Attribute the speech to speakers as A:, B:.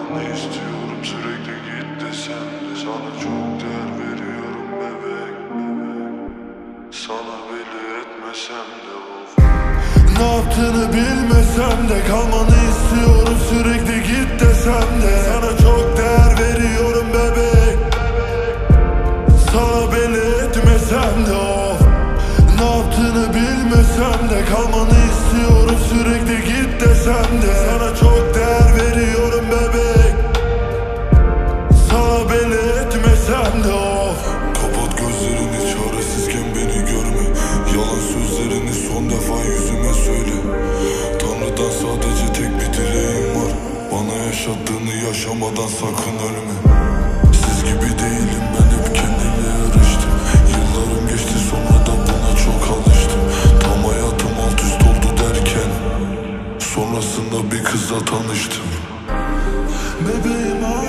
A: Kalmanı istiyorum sürekli git desem de, sana çok değer veriyorum bebek. Sana belli etmesem de of.
B: Ne yaptığını bilmesem de, kalmanı istiyorum sürekli git desem de, sana çok değer veriyorum bebek. Sana belli etmesem de of. Ne yaptığını bilmesem de, kalmanı istiyorum sürekli git desem de, sana çok değer veriyorum bebek. Sana belli etmesem de of.
C: Kapat gözlerini, çaresizken beni görme. Yalan sözlerini son defa yüzüme söyle. Tanrı'dan sadece tek bir dileğim var: bana yaşattığını yaşamadan sakın ölme. Siz gibi değilim, ben hep kendimle yarıştım. Yıllarım geçti, sonra da buna çok alıştım. Tam hayatım alt üst oldu derken, sonrasında bir kızla tanıştım.
B: Bebeğim